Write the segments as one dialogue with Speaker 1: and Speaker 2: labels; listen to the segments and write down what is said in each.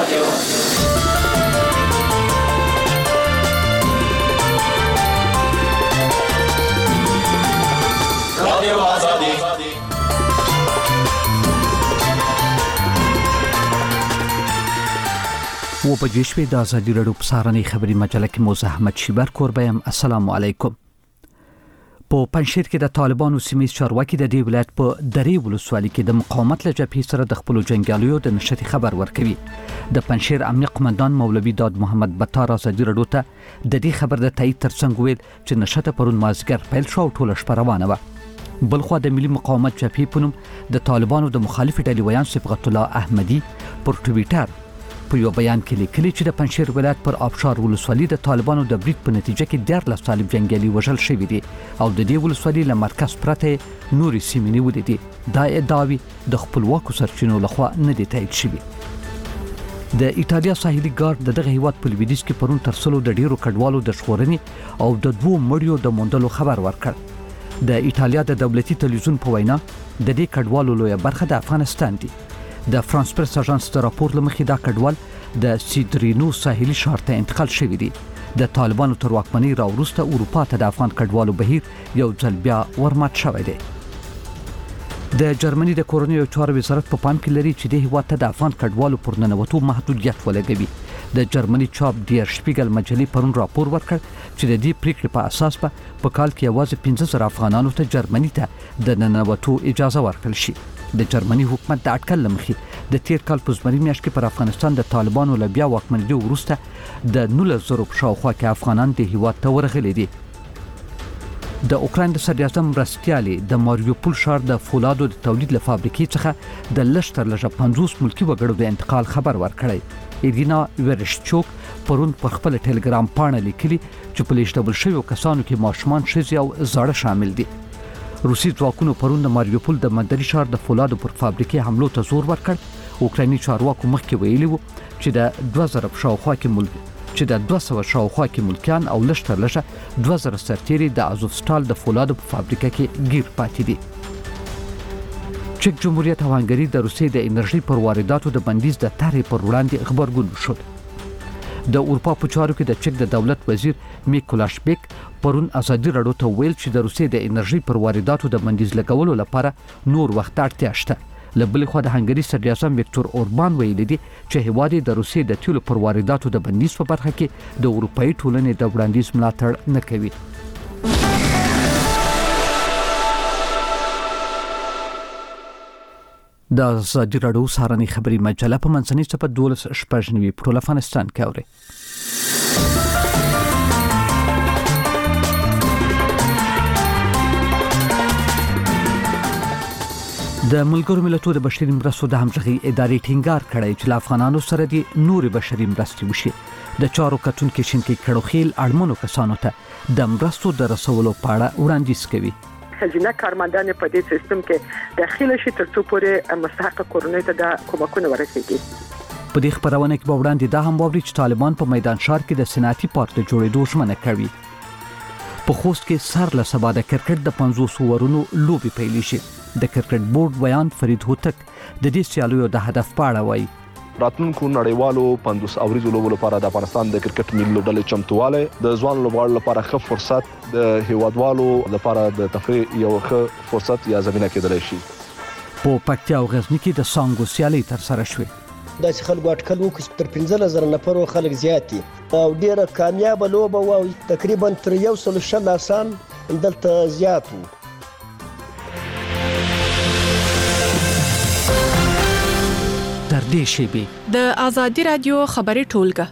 Speaker 1: و په جشوی د ازادي رادیو په سارنې خبري مجله کې مو زحمت شیبر کوربم. السلام علیکم. په پنځیر کې د طالبانو سیمې چارواکي د دې ولایت په درې ولسوالۍ کې د مقاومت له جبهې سره د خپل جنگیالیو د نشټي خبر ورکوي. د پنځیر امنیه قومندان مولوي داد محمد بطار ازادي رادیو ته د دې خبر د تایید ترڅنګ ویل چې نشټه پرون مازیګر پیل شو او ټول شپه روانه و. بلخو د ملي مقاومت جبهې په نوم د طالبانو د مخالف ډلې ویان صبغت الله احمدي پر ټویټر په یو بیان کې لیکلي چې د پنځیر ولایت پر آبشار ولسوالۍ د طالبانو د بریټ په نتیجه کې 14 طالب جنگیالي وژل شوي دي او د دې ولسوالۍ له مرکز پرته نوري سیمې نیولې دي. دا ادعاوی د خپلواکو سرچینو لخوا نه دي تایید شوي. د ایتالیا ساحلي ګارد دغه هیواد په لویدیځ کې پرون ترسلو د ډیرو کډوالو د شورنې او د دوه مړیو د موندلو خبر ورکړ. د ایتالیا د دولتي تلویزیون په وینا د دې کډوالو لویه برخه د افغانستان دي. د فرانس پریس اژانس د راپور لمخې دا کډوال د سیدرینو ساحلي ښار ته انتقال شوی دي. د طالبانو تر واکمنۍ راوروسته اروپا ته د افغان کډوالو بهیر یو ځل بیا ورمات شوی دی. د جرمني د کورنیو چارو وزارت په پام کې لري چې د هیواد ته د افغان کډوالو پر ننوتو محدودیت ولګوي. د جرمني چاپ ډیر شپیګل مجلې پرون راپور ورکړ چې د دې پریکړې په اساس په کال کې یوازې 15,000 افغانانو ته جرمني ته د ننوتو اجازه ورکړل شي. د جرمني حکومت د اټکل لمخې د تیر کال په زمري میاشت کې پر افغانستان د طالبانو له بیا واکمنېدو وروسته د 19,000 په شاوخوا کې افغانان د هیواد ته ورغلي دي. د اوکراین د صدراعظم مرستیالي د ماریوپول ښار د فولادو د تولید له فابریکې څخه د لږ تر لږه 50 ملکی وګړو د انتقال خبر ورکړی. ایرینا ورشچوک پرون پر خپل ټلګرام پاڼه لیکلي چې په لیشتبل شویو کسانو کې ماشومان ښځې او زاړه شامل دي. روسي ځواکونو پرون د ماریوپول د مندري ښار د فولادو پر فابریکې حملو ته زور ورکړ. اوکرایني چارواکو مخکې ویلي وو چې د 2000 شاوخوا کې ملکیان او لږ تر لږه 2000 سرتیري د ازوفستال د فولادو په فابریکه کې گیر پاتې دي. چک جمهوریت او هنګری د روسیې د انرژي پر وارداتو د بندیز د طرحې پر وړاندې خبرګون شول. د اروپا په چارو کې د چک د دولت وزیر میکولاش بیک پرون ازادي رادیو ته ویل چې د روسیې د انرژي پر وارداتو د بندیز لګولو لپاره نور وخت اړتیا شته. له بلې خوا د هنګري صدراعظم ویکتور اوربان ویلي دي چې هیواد د روسیې د تیلو پر وارداتو د بندیز په برخه کې د اروپایي ټولنې د وړاندیز ملاتړ نه کوي. د ازادي رادیو سارنې خبري مجله په منځنۍ صفحه 12 شپږ په ټول افغانستان کې اوري. د ملګرو ملتونو د بشري مرستو د همغږي ادارې ټینګار کړی چې افغانانو سره د نوري بشري مرستې وشي. د چارو کتونکو شینکي کړوخیل اړمنو کسانو ته د مرستو د رسولو په اړه وړاندیز کوي.
Speaker 2: خزینه کارمندان په دې سیستم کې داخله شي تر څو پورې مستحق کورنۍ ته د کومکونه ورسیږي.
Speaker 1: په دې خبرونه کې به وړاندې دا هم ووري چې طالبان په میدان ښار کې د صنعتي پارک د جوړېدو ژمنه کوي. په خوست کې سر له سبا د کرکټ د 500 اورونو لوبي پیل شي. د کرکټ بورډ ویان فرید هوتک د دې سیالیو د هدف په اړه وایي.
Speaker 3: راتلونکو نړیوالو 500 اوریزو لوبو لپاره د افغانستان د کرکټ ملي لوبډلې چمتواله د ځوان لوبغاړو لپاره ښه فرصت د هیوادوالو لپاره د تفریح یو ښه فرصت یا زمينه کېدلی شي.
Speaker 1: په پکتیا او غزنی کې د سانګو سیالي تر سره شوې.
Speaker 4: د خلکو اټکل وکړ تر 15,000 نفر خلک زیات دي او ډیره کامیاب لوبه و تقریبا تر 100 آسان دلته زیات وو.
Speaker 1: تر دې شی
Speaker 5: د ازادي رادیو خبري ټولګه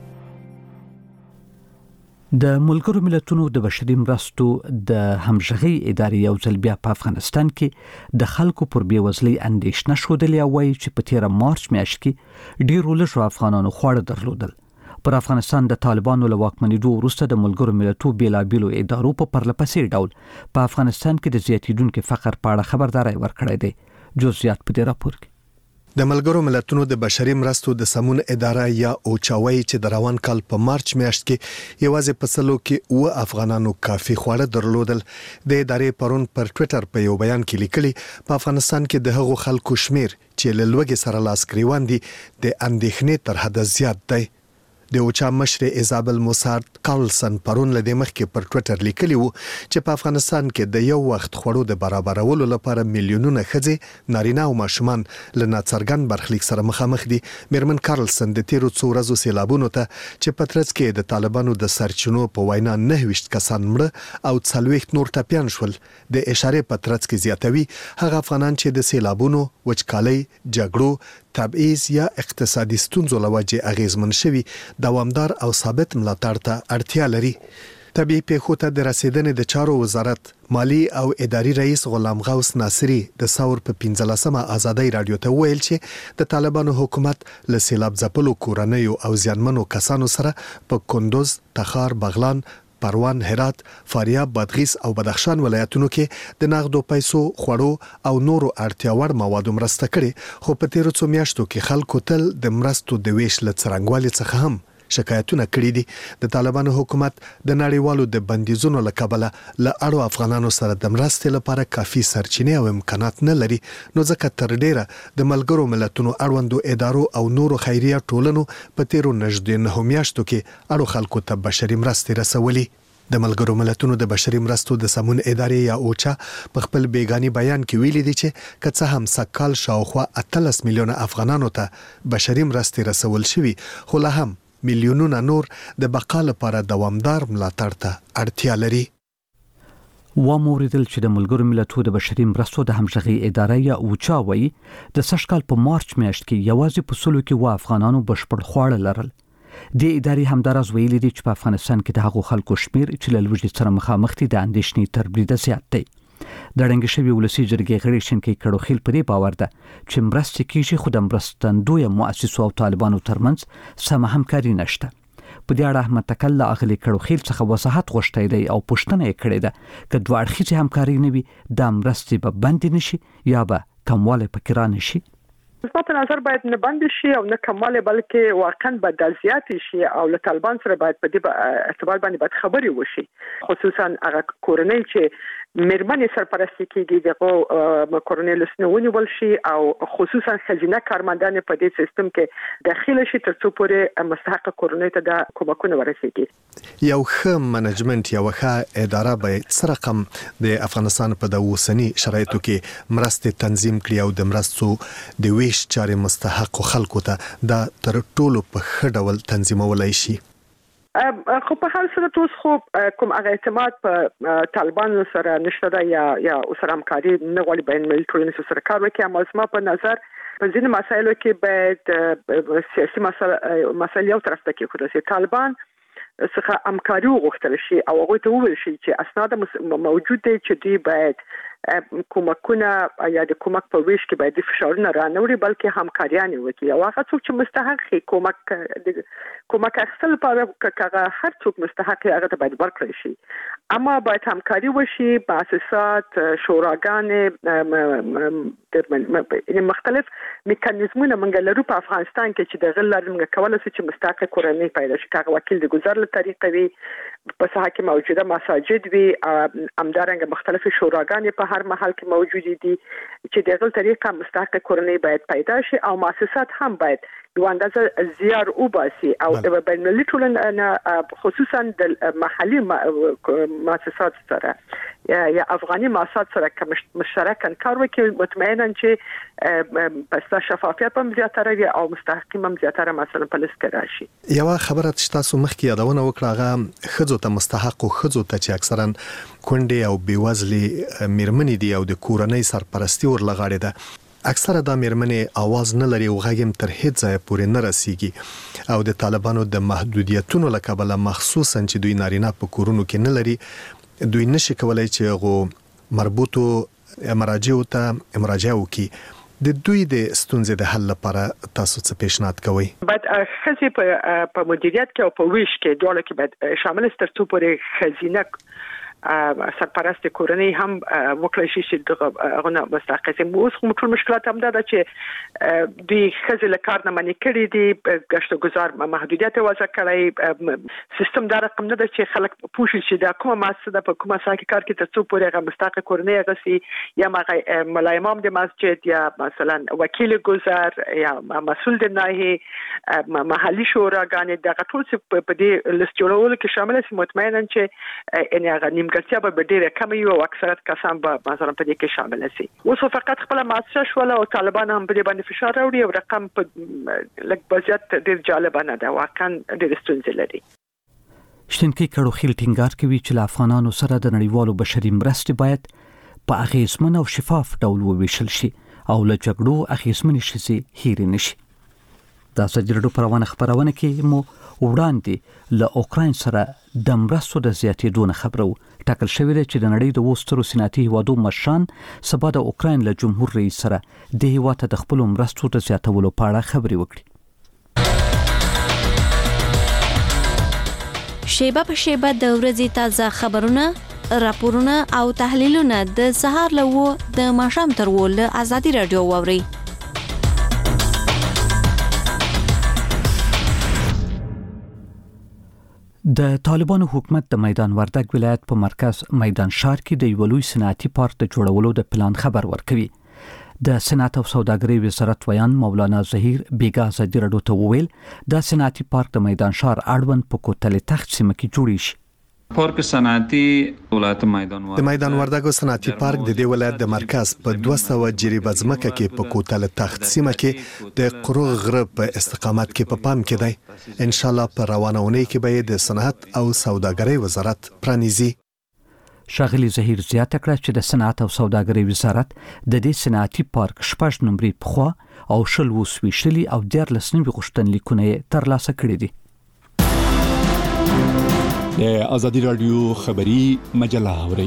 Speaker 1: د ملګرو ملتونو د بشري مرستو د همغږي ادارې یو ځل بیا په افغانستان کې د خلکو پر بیوزلۍ اندېښنه ښودلې او وایي چې په 13 مارچ میاشت کې ډېرو لږو افغانانو خواړه درلودل. پر افغانستان د طالبانو له واکمنېدو وروسته د ملګرو ملتونو بیلابیلو ادارو په پرلپسې ډول په افغانستان کې د زیاتیدونکو فقر په اړه خبرداري ورکړې ده. جزئیات په دې راپور کې.
Speaker 6: د ملګرو ملتونو د بشري مرستو د سمون اداره یا اوچاوي چې د روان کال په مارچ میاشت کې یوازې په سلو کې و افغانانو کافي خواړه درلودل. د ادارې پرون پر ټوئیټر په یو بیان کې لیکلي په افغانستان کې د هغو خلکو شمیر چې له لوږې سره لاس ګریوان دي د اندېښنې تر حده زیات دی. د اوچا مشر ایزابل موسارد کارلسن پرون له دې مخکې پر ټوئیټر لیکلی وو چې په افغانستان کې د یو وخت خوړو د برابرولو لپاره میلیونونه ښځې، نارینه او ماشومان له ناڅرګند برخلیک سره مخامخ دي. میرمن کارلسن د تیرو څو ورځو سیلابونو ته چې په ترڅ کې د طالبانو د سرچینو په وینا 29 کسان مړه او 40 نور ټپیان شول د اشارې په ترڅ کې زیاتوي هغه افغانان چې د سیلابونو، وچکالۍ، جګړو، تبعیض یا اقتصادي ستونزو له وجې اغیزمن شوي دوامدار او ثابت ملاتړ ته اړتیا لري. طبيعي پیښو ته د رسیدنې د چارو وزارت مالی او اداري رئیس غلام غوث ناصری د ثور په 15مه آزادۍ رادیو ته ویل چې د طالبانو حکومت له سیلاب ځپلو کورنیو او زیانمنو کسانو سره په کندوز، تخار، بغلان، پروان، هرات، فاریاب، بادغیس او بدخشان ولایتونو کې د نغدو پیسو، خوړو او نورو اړتیا وړ موادو مرسته کړي، خو په تیرو څو میاشتو کې خلکو تل د مرستو د ویش له څرنګوالي څخه هم شکایتونه کړي دي. د طالبانو حکومت د نړیوالو د بندیزونو له کبله له اړو افغانانو سره د مرستې لپاره کافي سرچینې او امکانات نه لري، نو ځکه تر ډیره د ملګرو ملتونو اړوندو ادارو او نورو خیریه ټولنو په تیرو نږدې 9 میاشتو کې اړو خلکو ته بشري مرستې رسولي. د ملګرو ملتونو د بشري مرستو د سمون ادارې یا اوچا په خپل بیگانی بیان کې ویلي دي چې که څه هم سکهال شاوخوا 18 میلیونه افغانانو ته بشري مرستې رسول شوي، خو لا هم میلیونونه نور د بقا لپاره دوامدار ملاتړ ته اړتیا لري.
Speaker 1: وموریدل چې د ملګرو ملتونو د بشري مرستو د همغږي اداره یا اوچا وایي د سږکال په مارچ میاشت کې یوازې په سلو کې و افغانانو بشپړ خواړه لرل. د ادارې همدارز ویلي دي چې په افغانستان کې د هغو خلکو شمیر چې له لوږې سره مخامخ دي د اندېښنې تر بریده زیات دی. د ړنګ شوي ولسي جرګې غړي شینکي کړوخیل په دې باور ده چې مرستې کیږي، خو د مرستندویه مؤسسو او طالبانو ترمنځ سمه همکاري نشته. په دې اړه احمد تکل اغلی کړوخیل څخه وضاحت غوښتی دی او پوښتنه یې کړې ده چې دوه اړخیزه همکاري نه وي د مرستې به بند نشي یا به کموالی پکې را نشي.
Speaker 2: په نظر باید نه بند شي او نه کموالی، بلکې واقعا به د زیات شي او له طالبان سره باید په دې ارتباط باندې باید خبرې وشي، خصوصا هغه کورنۍ چې میرمنې سرپرستی کیږي دغه کورنۍ لسنونی ول شي او خصوصا خزینه کارمندان په دې سیستم کې داخله شي تر څو پورې مستحق کورنۍ ته د کومکونه ورسیږي.
Speaker 6: یو ښه منیجمنت، یو ښه اداره به څه رقم د افغانستان په د اوسنی شرایطو کې مرستې تنظیم کړي او د مرستو د ویش چارې مستحق خلکو ته دا تر ټولو په ښه ډول تنظیمولای شي.
Speaker 2: خو په حال سره اوس خو کوم هغه اعتماد په طالبانو سره نشته ده یا سره همکاري نه غواړي بین المللي ټولنې سره کار وکړي. اما زما په نظر په ځینې مسایلو کې باید سیاسي مسایل یو طرف ته کېښودل شي، طالبان څخه همکاري وغوښتل شي او هغوی ته وویل شي چې اسناد موجود دی چې دوی باید کومکونه یا د کومک په ویش کې باید فشارونه رانهوړي، بلکې همکاریانې وکړي او هغه څوک چې مستحق شي کومک اخیستل لپاره هغه هر څوک مستحق هغه ته باید ورکړل شي. اما باید همکاري وشي، مؤسسات، شوراګانې، مختلف میکانیزمونه موږ لرو په افغانستان کې چې د غل لارې موږ کولی شو چې مستحق کورنۍ پیدا شي، هغه وکیل د ګذر له طریقې وي، په ساحه کې موجوده مساجد وي، همدارنګه مختلف شوراګانې په هر محل کې موجود دي چې د غل طریقه مستحق کورنۍ باید پیدا شي او مؤسسات هم باید یو اندازه زیار وباسي او د بین المللي ټولنې خصوصا د محلي مؤسسات سره یا افغاني مؤسسات سره مشترکاً کار وکړي، مطمئنا چې پس شفافیت هم زیاتره وي او مستحقین هم زیاتره مثلا په لیست کې راشي.
Speaker 6: یو خبره چې تاسو مخکې یادونه وکړه هغه ښځو ته مستحق او ښځو ته چې اکثرا کونډې او بیوزلې میرمنې دي او د کورنۍ سرپرستی ورلغاړې ده، اکثره دا میرمنې आवाज نه لري او غږ تر هیڅ ځای پورې نه رسیږي او د طالبانو د محدودیتونو له کبله مخصوصا چې دوی نارینه په کورونو کې نه لري، دوی نشي کولای چې هغه مربوطو مراجعو ته مراجعه وکړي. د دوی د ستونزې د حل لپاره تاسو څه پیشنهاد کوئ؟
Speaker 2: باید ښځې په مدیریت کې او په ویش کې دواړو کې باید شامل تر څو پورې خزینه سرپرست کورنۍ هم وکړي شي چې دغه غونه مستحقین اوس کوم ټول مشکلات هم ده چې دوی خزل کار نه منې کړي دي گشت گذار محدودیت وضع کړی سیستم دا رقم نه ده چې خلک پوښي چې دا کومه مؤسسه په کومه ساحه کې کار کوي ترڅو پورې هغه مستحق کورنۍ غسي یا ملا امام د مسجد یا مثلا وکیل گذار یا مسئول د ناحیه محلي شوراګانې د ټول څه په دې لیست جوړولو کې شامل دي مطمئنا چې ان هغه نیمګړتیا به ډېره کم وي او اکثریت کسان به مثلا په دې کې شامل شي اوس فقط خپل مؤسسه شول او طالبان هم په دې باندې فشار راوړي او رقم په لږ بزیات ډېر جالب نه ده واقعا ډېر ستونزې لري
Speaker 1: شتنکی کړو خیل ټینګار کوي چې افغانانو سره د نړیوالو بشري مرستې باید په اغیزمن او شفاف ډول وویشل شي او له جګړو اغیزمن شي هیر نشي دا سجلډو پروانه خبرونه کې مو وړاندې له اوکراین سره د مرستو د زیاتېدو خبرو ټاکل شوې ده چې د نړۍ د وسترو صنعتي هیوادو مشران سبا د اوکراین له جمهور رئیس سره د هیواد د خپل مرستو د زیاتولو په اړه خبرې وکړي
Speaker 7: شیبه په شیبه د ورځې تازه خبرونه راپورونه او تحلیلونه د سهار له د ماښام تر ول ازادي رادیو ووري
Speaker 1: د طالبانو حکومت د میدان وردګ ولایت په مرکز میدان شهر کې د یو لوی صنعتي پارک د جوړولو د پلان خبر ورکوي د صنعت او سوداګرۍ وزارت ویان مولانا زهیر بیګا ازادي رادیو ته وویل د صنعتي پارک د میدان شهر اړوند په کوتل تخت سیمه کې جوړ شي
Speaker 8: پارک صنعتي ولایت
Speaker 6: د میدان وردګ صنعتي پارک د دې ولایت د مرکز په 200 جریبه ځمکه کې په کوتل تخت سیمه کې د قروغ غره په استقامت کې په پام کې دی ان شاء الله په روانه اونۍ کې به د صنعت او سوداګرۍ وزارت پرانیزي
Speaker 1: شاغلی زهیر زیاته کړه چې د صنعت او سوداګرۍ وزارت د دې صنعتي پارک شپږ نمبرې پخوا او شل وسويشلي او 14 نوي غوښتنلیکونه ترلاسه کړي دي
Speaker 9: د ازادي رادیو خبری مجله اوري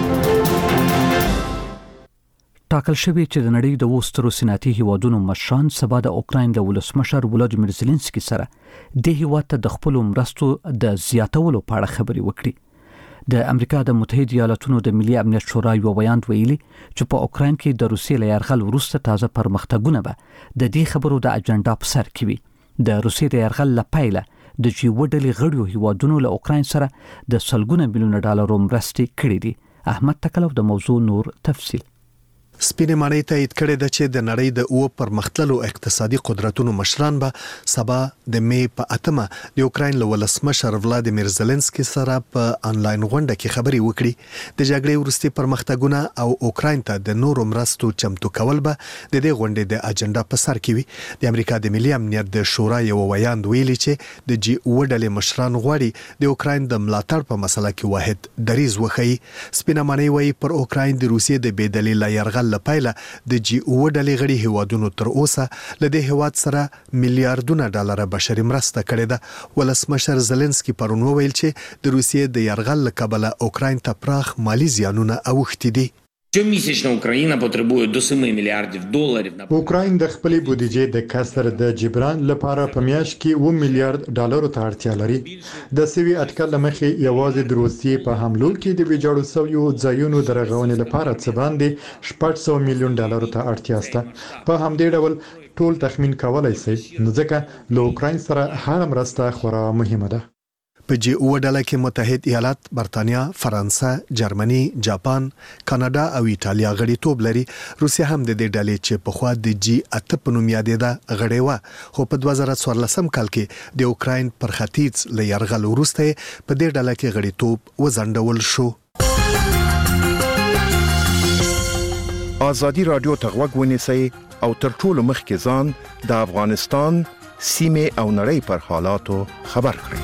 Speaker 1: ټاکل شوی چې د نړۍ د وسترو صنعتي هیوادونو مشران سبا د اوکراین د ولسمشر ولادیمیر زيلنسکي سره د هیواد ته د خپل مرستو د زیاتولو په اړه خبرې وکړي د امریکا د متحده ایالاتونو د ملي امنیت شورا یو بیان ویلي چې په اوکراین کې د روسیې له یرغل وروسته تازه پرمختګونه به د دې خبرو د اجنډا په سر کې وي د روسیې د یرغل لپاره د جی وډلې غړیو هیوادونو له اوکراین سره د سلګونه میلیون ډالر مرستې کړې دي احمد تکلو د موضوع نور تفصیل
Speaker 6: سپینې معنی ته کړه د چې د نړۍ د او پرمختللو اقتصادي قدرتونو مشران به سبا د می په اتمه د اوکراین له ولسمشر ولادیمیر زيلنسکي سره په انلاین غونډه کې خبرې وکړي د جګړې وروستي پرمختګونه او اوکراین ته د نورو مرستو چمتو کول به د دې غونډې د اجنډا په سر کې وي د امریکا د ملي امنیت د شورا یو ویان ویلي چې د جی وډلې مشران غواړي د اوکراین د ملاتړ په مسله کې واحد دریز وخی سپینې معنی وایي پر اوکراین د روسیې د بېدلیل یرغل لپاره د جی او ډلې غړي هیوادونو تر اوسه لدې هیواد سره میلیارډونه ډالر بشري مرسته کړې ده ولسمشر زيلنسکي پرون ویل چې د روسیې د یرغل له کبله اوکراین ته پراخ مالی زیانونه اوښتي دي
Speaker 10: Щомісячно Україна потребує до 7 мільярдів доларів на
Speaker 11: اوکراین د خپل بودیجې د کسر د جبران لپاره په میاشت کې 1 میلیارډ ډالر ته اړتیا لري د سوي اټکل مخې یوازې د روسیې په حملو کې د ویجاړو سویو ځایونو درغونې لپاره څه باندې 400 میلیون ډالر ته اړتیا شته په همدې ډول ټول تخمین کولای شي ځکه له اوکراین سره هر مرسته خورا مهمه ده
Speaker 6: په جی او ډله کې متحد ایالات، برتانیا، فرانسه، جرمني، جاپان، کاناډا او ایټالیا غړیتوب لري. روسیا هم د دې ډلې چې په خوا د جی 8 په نوم یادېده غړې و، خو په 2014 کال کې د اوکراین پر ختیځ له یرغل وروسته په دې ډله کې غړیتوب وځنډول شو.
Speaker 12: ازادي رادیو ته غوږ ونیسئ او تر ټولو مخکې ځان د افغانستان سیمه او نړۍ پر حالاتو خبر کړئ.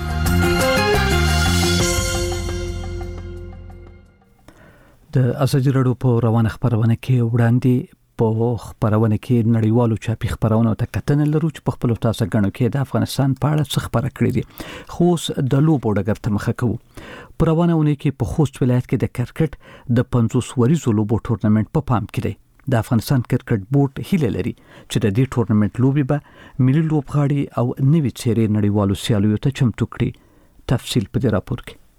Speaker 1: د ازادي رادیو په روانه خبرونه کې وړاندې په خبرونه کې نړیوالو چاپی خبرونه ته کتنه لرو چې په خپل تاسو غنو کې د افغانستان په اړه څه خبره کړې دي. خو د لوبو ډګر ته مخه کوو. په روانه کې په خوست ولایت کې د کرکټ د 50 وریزو لوبو ټورنمنت په پام کې دی. د افغانستان کرکټ بورډ هیله لري چې د دې ټورنمنت لوبي به ملي لوبغاړي او نوي چیرې نړیوالو سیالیو ته چمتو کړي. تفصیل په دې راپور کې.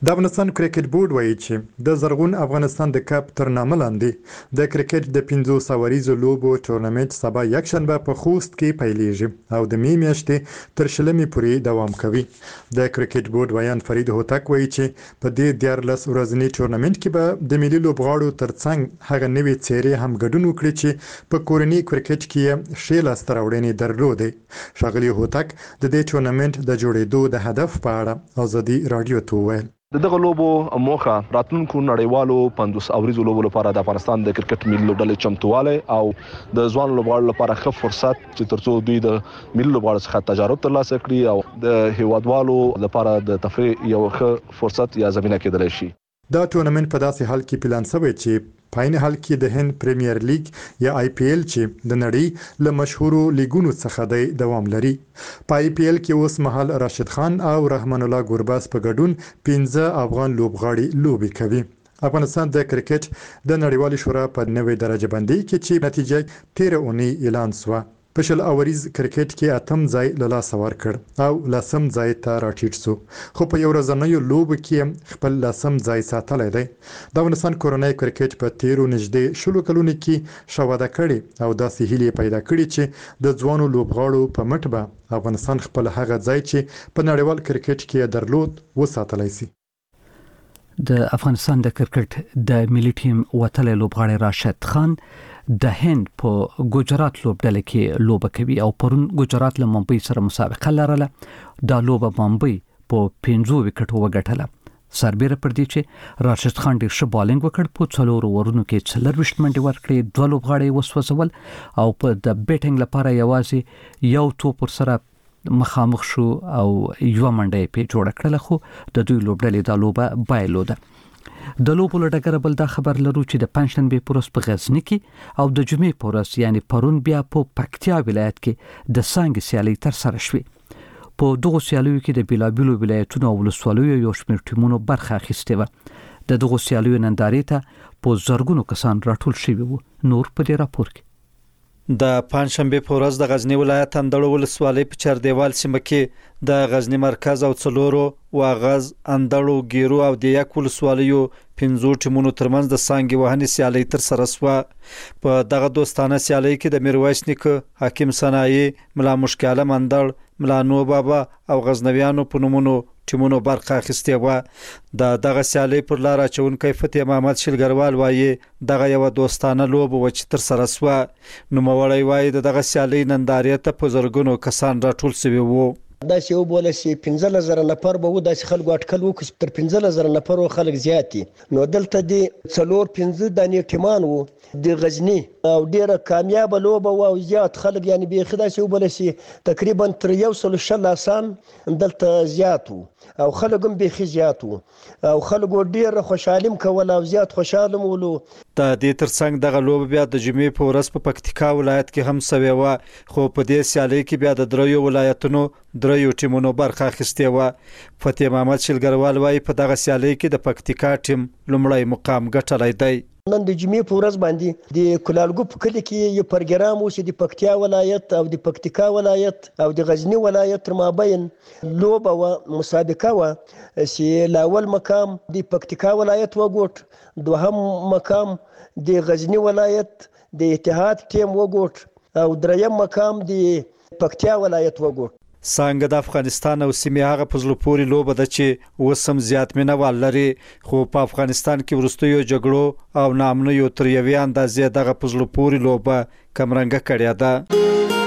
Speaker 11: د افغانستان کرکټ بورډ وایي چې د زرغون افغانستان د کپ تر نامه لاندې د کرکټ د 500 سواریزو لوبو تورنمنت سبا یکشنبه په خوست کې پیلېږي او د می میاشتې تر شلمې پورې دوام کوي. د کرکټ بورډ ویان فرید هوتک وایي چې په دې 14 ورځني تورنمنت کې به د ملي لوبغاړو ترڅنګ هغه نوې څېرې هم ګډون وکړي چې په کورني کرکټ کې ښې لاسته راوړنې درلودې. ښاغلي هوتک د دې تورنمنت د جوړېدو د هدف په اړه ازادي رادیو ته وویل.
Speaker 3: دغه لوبو موخه راتلونکو نړیوالو 500 اوریزو لوبو لپاره د افغانستان د کرکټ ملي لوبډلې چمتواله او د ځوان لوبغاړو لپاره ښه فرصت چې ترڅو دوی د ملي لوبغاړو څخه تجارب ترلاسه کړي او د هیوادوالو لپاره د تفریح یو ښه فرصت یا زمينه کېدلی شي.
Speaker 11: دا تورنمنت په داسې حال کې پلان شوی چې پاین حال کې د هند پریمیر لیګ یا آی پی ایل چې د نړۍ له مشهورو لیګونو څخه دی دوام لري. په آی پی ایل کې اوس مهال راشد خان او رحمان الله ګورباز په ګډون 15 افغان لوبغاړي لوبي کوي. افغانستان د کرکټ د نړیوالې شورا په نوې درجه بندي کې چې نتیجه 13 اونۍ اعلان شوه په شل اوریز کرکټ کې اتم ځای له لاسه ورکړ او لسم ځای ته راټیټ شو، خو په یو ورځنیو لوبو کې خپل لسم ځای ساتلی دی. د افغانستان کورنۍ کرکټ په تیرو نږدې شلو کلونو کې شواده کړي او داسې هیلې پیدا کړي چې د ځوانو لوبغاړو په مټ به افغانستان خپل هغه ځای چې په نړیوال کرکټ کې درلود وساتلی شي.
Speaker 1: د افغانستان د کرکټ د ملي ټیم وتلی لوبغاړی راشد خان د هند په ګجرات لوبډله کې لوبه کوي او پرون ګجرات له ممبئی سره مسابقه لرله. دا لوبه ممبئی په 15 وکټو وګټله. سربېره پر دې چې راشد خان ډېر ښه بالینګ وکړ، په 4 اورونو کې 24 منډې ورکړې، 2 لوبغاړي وسوځول او په د بیټینګ لپاره یوازې یو توپ سره مخامخ شو او یو منډه په جوړ کړل، خو د دوی لوبډلې د لوبه بایلوده. د لوبو له ډګره بل دا خبر لرو چې د پنځشنبه پورس په غزنی کې او د جمعې پورس یعنی پرون بیا په پکتیا ولایت کې د څنګه سیالي تر سره شوې. په دغه سیالیو کې د بیلابیلو ولایتونو او ولسوالیو یو شمېر ټیمونو برخه اخیستې وه. د دغه سیالیو نندارې ته په زرګونو کسان راټول شوي وو. نور په دې راپور کې
Speaker 13: د پنځشنبه په ورځ د غزنی ولایت اندړو ولسوالۍ په چردیوال سیمه کې د غزنی مرکز او څلورو واغز اندړو ګیرو او د یک ولسوالیو 15 ټیمونو ترمنځ د سانګي وهنې سیالي تر سره شوه. په دغه دوستانه سیالي کې د میرویس نیکه، حکیم صنایي، ملا مشکل عالم اندړ، ملا نو بابا او غزنویانو په نومونو ټیمونو برخه اخیستې وه. دغه سیالي پر لار اچونکی فتح محمد شلګروال وایي دغه یو دوستانه لوبه و چې تر سره شوه. نوموړی وایي دغه سیالي نندارې ته په زرګونو کسان راټول شوي وو.
Speaker 4: داسې یو بوله چې 15,000 نفر به وو، داسې خلکو اټکل وکړو تر 15,000 نفر و خلک زیات دي. نو دلته د 4-5 دانې ټیمان وو د غزنی او ډیره کامیابه لوبه و او زیات خلک یعنی بیخي داسې یو بوله چې تقریبا تر 160 آسان دلته زیات وو او خلک هم بیخي زیات وو او خلکو ډیره خوشحالي کوله او زیات خوشاله مولو.
Speaker 13: د دې ترڅنګ دغه لوبه بیا د جمعې په ورځ په پکتیکا ولایت کې هم سوي و، خو په دې سیالي کې بیا د دریو ولایتونو دریو ټیمونو برخه اخیستې و. فتح محمد شلګروال وایي په دغه سیالي کې د پکتیکا ټیم لومړی مقام ګټلی دی.
Speaker 4: نن د جمعې په ورځ باندې د کلالګو په کلي کې یو پروګرام و چې د پکتیا ولایت او د پکتیکا ولایت او د غزنی ولایت تر مابین لوبه و مسابقه و چې لاول مقام د پکتیکا ولایت وګوټ، دوهم مقام د غزنی ولایت د اتحاد ټیم وګوټ او دریم مقام د پکتیا ولایت وګوټ.
Speaker 13: څنګه د افغانستان او سیمې هغه په زړه پورې لوبه ده چې وسم زیات مینوال لري، خو په افغانستان کې وروستیو جګړو او ناامنیو تر یوې اندازې دغه په زړه پورې لوبه کمرنګه کړې ده.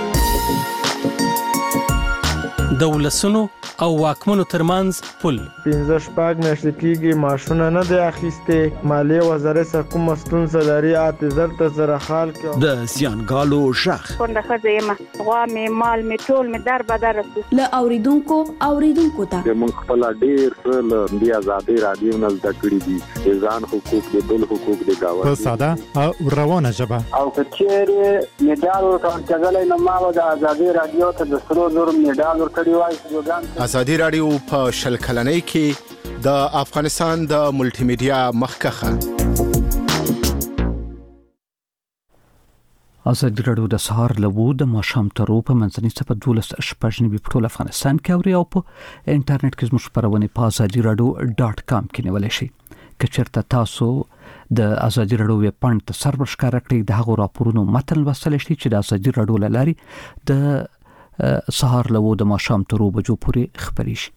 Speaker 14: د ولسونو او واکمنو ترمنځ پل
Speaker 15: 15 میاشتې کېږي ماشونه نه دی اخیستې، مالیې وزارت سره کومه ستونزه لري، اعتذار ته سره حال کې
Speaker 14: د زیانګالو ژغ
Speaker 16: کونډه ښځه یم، غوا مې مال مې ټول مې در بدر
Speaker 17: له اوریدونکو ته
Speaker 18: موږ خپل ډېر څه له دې ازادي رادیو نه زده کړي دي، د ځان حقوق د بل حقوق د گاونډي
Speaker 11: په ساده او روانه ژبه
Speaker 19: او کچېرې میډال ورکول کېدلای نو ما د ازادي رادیو ته د 300 میډال ورکړی وای.
Speaker 12: ازادي رادیو په شل کلنۍ کې د افغانستان د ملټي میډیا مخکخه.
Speaker 1: ازادي راډیو د سهار لوو د ماشام ترو په منځني صفه 12 په ټول افغانستان کې اوري او په انټرنیټ کې زموږ خبرونه په azadiradio.com کې نیولای شئ. کچرته تاسو د ازادي راډیو ویب پاڼې ته سرور ښکارا کړئ د هغو راپورونو متن لوستل شئ چې د ازادي راډیو لاري د سهار لوو د ماشام ترو بجو پورې خبري شي.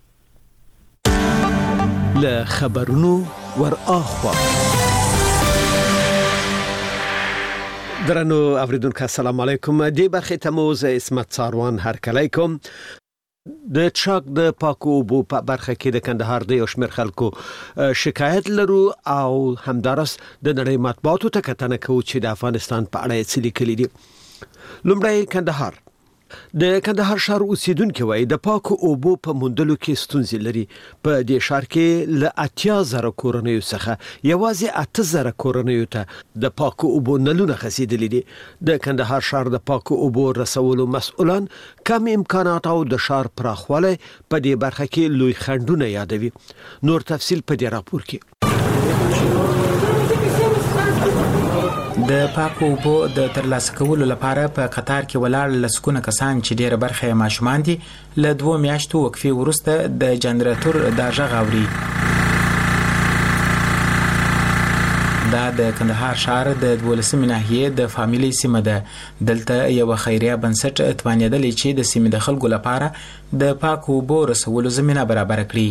Speaker 14: له خبرونو ور اخوا
Speaker 20: درنو اوریدونکو السلام علیکم. دی برخه تموز اسمت ساروان هر کلیکم. د چاک د پاکو اوبو په برخه کې د کندهار د یو شمېر خلکو شکایت لرو او همدارس د نړۍ مطبوعاتو ته کتنه کوي چې د افغانستان په اړه څه لیکلي دي. لومړی کندهار. د کندهار ښار اوسیدونکو وایي د پاکو اوبو په موندلو کې ستونزې لري. په دې ښار کې له 80,000 کورنیو څخه یوازې 8,000 کورنیو ته د پاکو اوبو نلونه خسیدلي دي. د کندهار ښار د پاکو اوبو رسولو مسؤلان کم امکانات او د ښار پراخوالی په دې برخه کې لوی خنډونه یادوي. نور تفصیل په دې راپور کې.
Speaker 21: د پاکو اوبو د ترلاسه کولو لپاره په قطار کې ولاړ لسکونه کسان چې ډیره برخه یې ماشومان دي له 2 میاشتو وقفې وروسته د جنراتور د غږ اوري. دا د کندهار ښار د 12 ناحیې د فامیلي سیمه ده. دلته یو خیریه بنسټ توانیدلی چې د سیمې د خلکو لپاره د پاکو اوبو رسولو زمينه برابر کړي.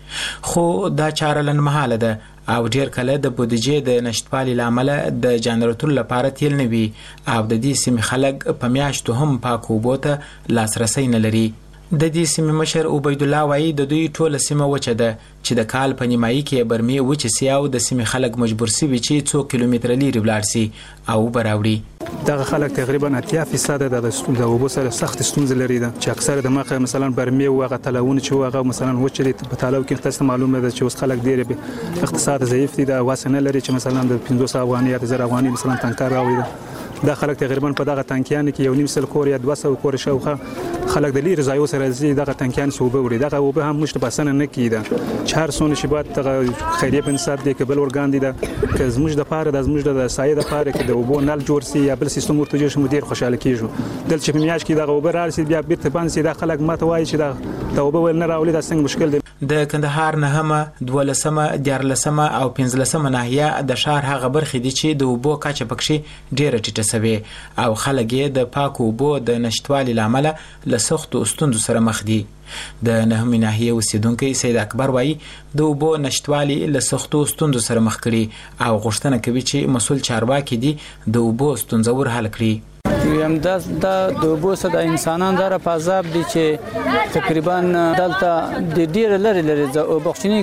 Speaker 21: خو دا چاره لنډمهاله ده او ډیر کله د بودیجې د نشټوالي لامل د جنراتور لپاره تیل نه وي او د دې سیمې خلک په میاشتو هم پاکو اوبو ته لاسرسي نه لري. د دې سیمې مشر عبید الله وایي د دوی ټوله سیمه وچه ده چې د کال په نیمایي کې برمې وچه سي او د سیمې خلک مجبور سي چې 2 کیلومتر لري ولاړ سي او براوړي.
Speaker 22: دغه خلک تقریبا 80% د اوبو سره سخت ستونزې لري چې اکثره د مخه مثلا برمې او هغه تلاون چې هغه مثلا وچه په تلاو کې تاسو معلومه ده چې اوس خلک ډیر به اقتصاد ضعیف دي د واسنه لري چې مثلا د 500 افغانۍ یا 1000 افغانۍ مثلا تنکر راوړي. دا خلک تقریبا په دغه تنکیان کې یو نیم سل کور یا 200 کور شاوخه خلک د لیر ځایو سره زی دغه تنکیان صوبه وړي. دغه وبه هم مشت بسنه نه کیده چې هر څونه چې بعد دغه خیریه بنسټ دی کبل ورګان دي د زموږ د پاره د زموږ د سایه د پاره کې د وبو نل جوړ سي یا بل سیستم ورته جوړ شي مدیر خوشاله کیږي. دل چې په میاش کې دغه وبه رارسي بیا بیرته باندې سي د خلک ماته وایي چې د وبه ول نه راولي دا څنګه مشکل دی.
Speaker 21: د کندهار نهمه 12مه 14مه او 15مه ناحیه د ښار هغه برخې دي چې د وبو کچه پکښې ډیره ټیټه سوي او خلک یې د پاکو اوبو د نشټوالي لامل له سختو ستونزو سره مخ دي. د نهمه ناحیه اوسیدونکو سید اکبر وایي د اوبو نشټوالي له سختو ستونزو سره مخ کړي او غوښتنه کوي چې مسؤل چارواکي دي د اوبو ستونزه ور حل کړي.
Speaker 23: یم د اوبو سره د انسانان دره په عذاب دي چې تقریبا دلته د ډیر لري د بخښنې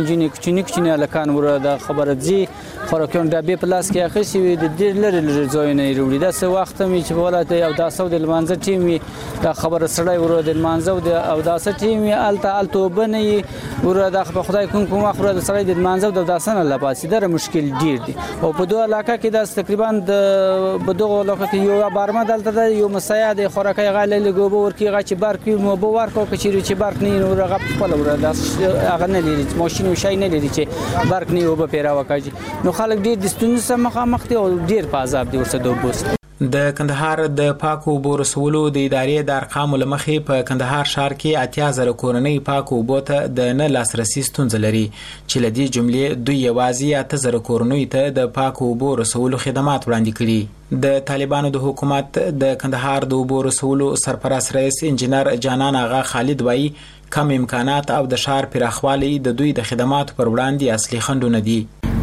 Speaker 23: کچنی الکان ور د خبره دي خورکون ډبې پلاس کې اخیسي وي د ډیر لري ځایونه وروړي دا څه وخت می چې ولایت یو داسو د لمانځه ټیم د خبره سړی ور د لمانځه او داسه ټیم الته وبني ور د خدای کوم اخره د سړی د لمانځه د داسنه لپاسي در مشکل ډیر دي او په دوه علاقه کې د تقریبا د بدوغه علاقه کې یو بارمه دلته یو مسایا د خوراکي غالي لګوبو ورکی غا چې بارک مو بو ورکو کچيري چې بارک نه نور غپ خپل ور د اغه نه لري ماشين وشای نه لري چې بارک نه وب پیرا وکاږي نو خلک ډیر د ستونزو سره مخامخ دي او ډیر په عذاب دي ورسره دوبوس.
Speaker 21: د کندهار د پاکو اوبو رسولو د ادارې د ارقامو لمخې په کندهار ښار کې 80,000 کورنۍ پاکو اوبو ته د نه لاسرسي ستونزه لري چې لدی جملې دوی یوازې 80,000 کورنۍ ته د پاکو اوبو رسولو خدمات وړاندې کړي. د طالبانو د حکومت د کندهار د اوبو رسولو سرپرست رئیس انجنیر جانان آغا خالد وایي کم امکانات او د ښار پراخوالی د دوی د خدماتو پر وړاندې اصلي خنډونه دي.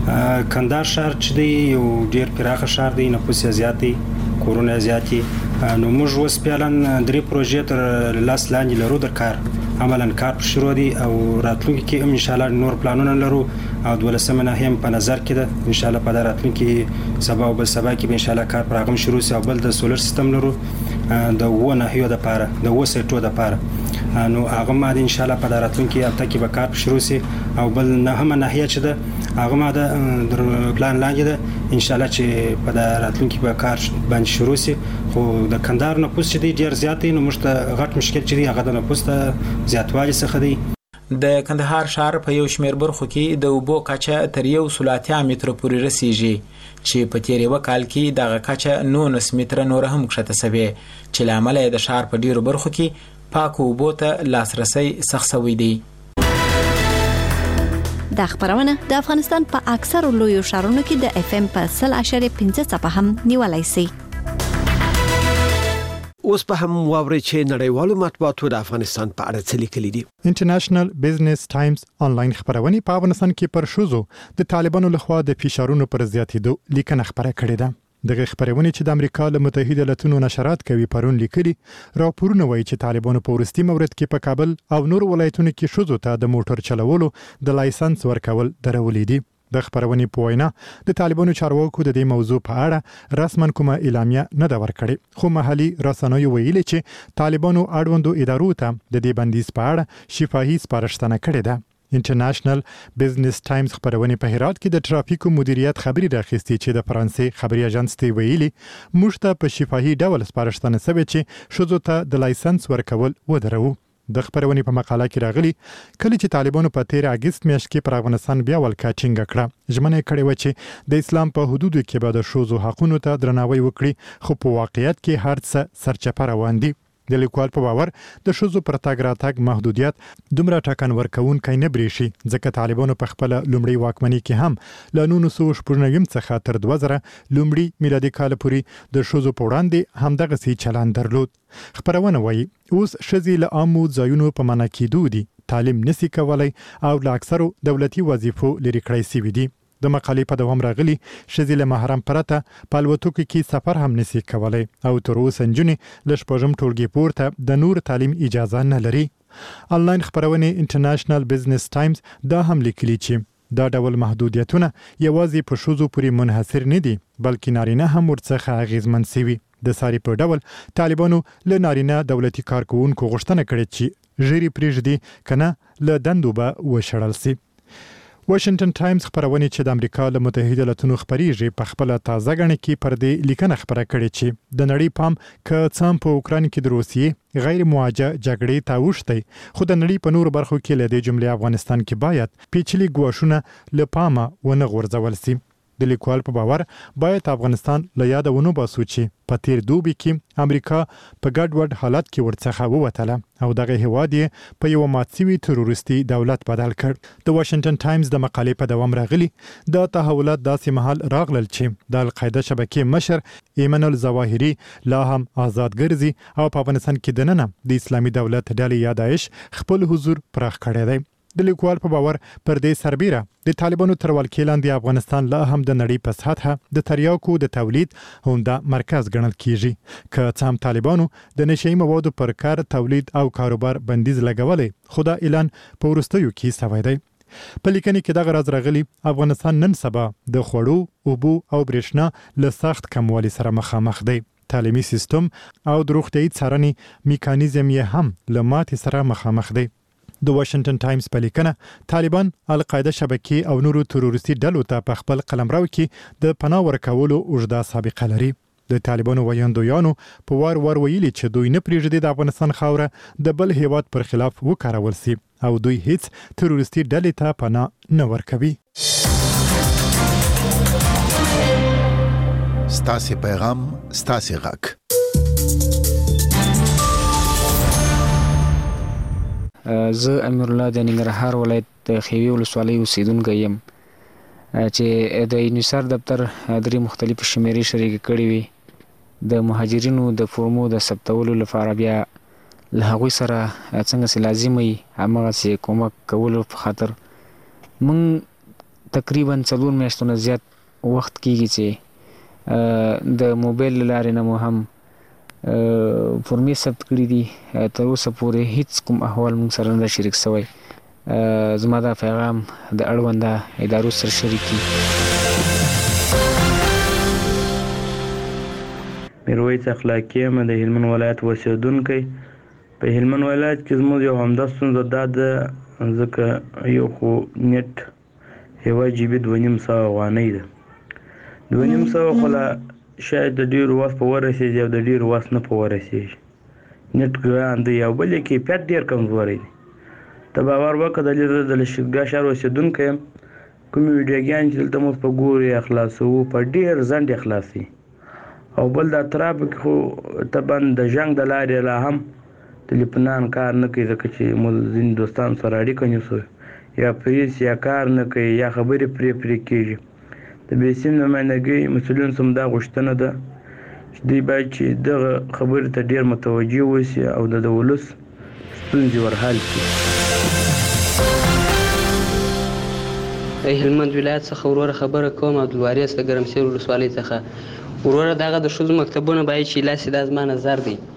Speaker 24: کندهار ښار چې دی یو ډیر پراخه ښار دی، نفوس زیات دی، کورونه زیات دي. نو موږ اوس پیلن 3 پروژې تر لاس لاندې لرو د کار عملاً کار شروع دي او راتلونکي کې ان شاء الله نور پلانونه لرو او 12مه ناحیه په نظر کې ده. ان شاء الله په راتلونکي سبا او بل سبا کې ان شاء الله کار پراخم شروع سي او بل د سولر سیستم لرو د و ناحیه د پاره د و سیټو د پاره نو هغه ما ان شاء الله په راتلونکي هفته کې به کار شروع سي او بل نه هم ناحیه چې ده هغه ما د پلان لاندې ده ان شاء الله چې په راتلونکي به کار باندې شروع سي. خو د کندهار نفوس چې ډیر زیات دی نو موږ ته غټ مشکل چې دی هغه د نفوس ته زیاتوالی څخه دی.
Speaker 21: د کندهار ښار په یو شمېر برخو کې د اوبو کچه تر 180 مترو پورې رسیږي چې په تیر یو کال کې دغه کچه 19 متره نور هم کښته شوې چې لامل یې د ښار په ډیرو برخو کې پاکو اوبو ته لاسرسي سخت شوی دی.
Speaker 2: دا خبرونه د افغانستان په اکثر لویو ښارونو کې د FM په 100.5 څپه هم نیولای شي.
Speaker 20: اوس په هم واوري چې نړیوالو مطبوعاتو د افغانستان په اړه څه لیکلي دي.
Speaker 11: انټرنیشنل بزنس ټایمز آنلاین خبرونه په افغانستان کې پر شوزو د طالبانو لخوا د فشارونو پر زیاتېدو لیکنه خبره کړې ده. دغه خبرونه چې د امریکا له متحده ایالاتونو نشرات کوي پرون لیکلي راپورونه وایي چې طالبانو په ورستي مورد کې په کابل او نور ولایتونو کې شوزو ته د موټر چلولو د لایسنس ورکول درولې دي. د خبرونې په وینا د طالبانو چارواکو د دې موضوع په اړه رسماً کومه اعلامیه نه ده ورکړې، خو محلي رسنیو ویلي چې طالبانو اړوندو ادارو ته د دې بندیز په اړه شفاهي سپارښتنه کړې ده. انټرنیشنل بزنس ټایمز خبرونه په هرات کې د ترافیکو مدیریت خبري راخستي چې د فرانسې خبري اژانس ته ویلي موږ ته په شفاهي ډول سپارښتنه شوې چې شوزو ته د لایسنس ورکول ودرو. د خبرونې په مقاله کې راغلي کله چې طالبانو په 13 اگست میاشت کې پر افغانستان بیا ولکا ټینګ کړه ژمنه کړې و چې د اسلام په حدودو کې به د شوزو حقونو ته درناوی وکړي، خو په واقعیت کې هر څه سرچپه روان دي. د لیکوال په باور د شوزو پر تاګ راتګ محدودیت دومره ټاکن ورکوونکی نه بریشي ځکه طالبانو په خپل لومړی واکمنۍ کې هم له 1990 څخه تر 2000 لومړی میلادي کال پورې د شوزو په وړاندې همدغه سي چلند درلود. خبرونه وایي اوس شذي له عامو ځایونو په معنا کې دي تعلیم نسی کولای او له اکثرو دولتي وظیفو لري کړی سوي دي. د مقالې په دوام راغلي شذي له محرم پرته په الوتکو کې سفر هم نسی کولای او تر اوسه نجونې له شپږم ټولګي پورته د نور تعلیم اجازه نه لري. آنلاین خبرونه انټرنیشنل بزنس ټایمز دا هم لیکلي چې دا ډول محدودیتونه یوازې په شوزو پورې منحصر نه دي بلکې نارینه هم ورڅخه اغیزمن سوي. د ساري په ډول طالبانو له نارینه دولتي کارکونکو غوښتنه کړې چې ژری پریږدي کنه له دندو به وشړل سي. واشنگټن ټایمز خبرونه چې د امریکا له متحده ایالاتونو خبريږي په خپل تازه غړنه کې پر دې لیکنه خبره کړې چې د نړۍ پام ک څام په اوکران کې د روسیې غیر مواجه جګړې تاوشتي، خو د نړۍ په نور برخو کې له دې جملې افغانستان کې باید پیچلي ګواښونه له پامه ونه غورځول سي. د لیکوال په باور باید افغانستان له یاده ونه باسو چې په تیر دوبي کې امریکا په ګډوډ حالت کې ورڅخه ووتله او دغه هواد په یو ماتسوي تروریستي دولت بدل کړ. د واشنگټن ټایمز د مقالې په دوام راغلي د تحولات داسې محل راغلل چې د القاعده شبکې مشر ایمن الظواهری لا هم آزاد ګرځي او په افغانستان کې دننه د اسلامي دولت ډلې یا داعش خپل حضور پراخ کړی دی. د لیکوال په باور پر دې سربیره د طالبانو تر ولکې لاندې افغانستان لا هم د نړۍ په سطحه د تریاکو د تولید همدا مرکز ګڼل کیږي. که څه هم طالبانو د نشئی موادو پر کار تولید او کاروبار بندیز لګولې خو دا اعلان په وروستیو کې شوی دی. په لیکنه کې دغه راز راغلی افغانستان نن سبا د خوړو، اوبو او برېښنا له سخت کموالي سره مخامخ دی. تعلیمي سیستم او د روغتیايي څارنې میکانیزم یې هم له ماتې سره مخامخ دی. د واشنگټن ټایمز په لیکنه طالبان القاعده شبکې او نورو تروریستي ډلو ته په خپل قلمرو کې د پناه ورکولو اوږده سابقه لري. د طالبانو ویاندویانو په وار ویلي چې دوی نه پریږدي د افغانستان خاوره د بل هیواد پر خلاف وکارول سي او دوی هیڅ تروریستي ډلې ته پناه نه ورکوي.
Speaker 5: ستاسو پیغام ستاسو غږ.
Speaker 7: زه امیر الله د ننګرهار ولایت د خیوي ولسوالۍ اوسیدونکی یم چې د یونیسر دفتر درې مختلف شمیرې شریک کړې وي د مهاجرینو د فورمو د ثبتولو لپاره. بیا له هغوی سره څنګه چې لازم وي هماغسې کومک کولو په خاطر موږ تقریبا 4 میاشتو نه زیات وخت کېږي چې د موبایل له لارې نه مو هم فورمې ثبت کړي دي. تر اوسه پورې هیڅ کوم احوال موږ سره نه شریک شوی. زما دا پیغام د اړونده ادارو سره شریک کړي.
Speaker 15: میرویس اخلاقی یم د هلمند ولایت اوسیدونکی. په هلمند ولایت کې زموږ یو همدا ستونزه دا ده ځکه یو خو نیټ یوه جیبي 2.5 افغانۍ ده. 2.5 خو لا شاید د ډیرو وخت په ورسېږي او د ډیرو وخت نه په ورسېږي. نیټ ګران دی او بل یې کیفیت ډېر کمزوری دی. ته باور وکړه د لشتګاه ښار اوسېدونکی یم کومې ویډیوګانې چې دلته موږ په ګورو یا خلاصوو په ډېر ځنډ یې خلاصوي او بل د اطرافو کې خو طبعا د جنګ د لارې لا هم ټلیفونان کار نه کوي ځکه چې موږ ځینې دوستانو سره اړیکه نیسو یا پریس یا کار نه کوي یا خبرې پرې کېږي د بېسیم نمایندګۍ مسؤلینو څخه دا غوښتنه ده چې دوی باید چې دغه خبرې ته ډېر متوجه اوسي او د ولس ستونزې ورحل کړي.
Speaker 6: هلمند ولایت څخه وروره خبره کوم عبدالوارث د ګرمسیر ولسوالۍ څخه. وروره دغه د ښځو مکتبونه باید چې لاسې دا زما نظر دی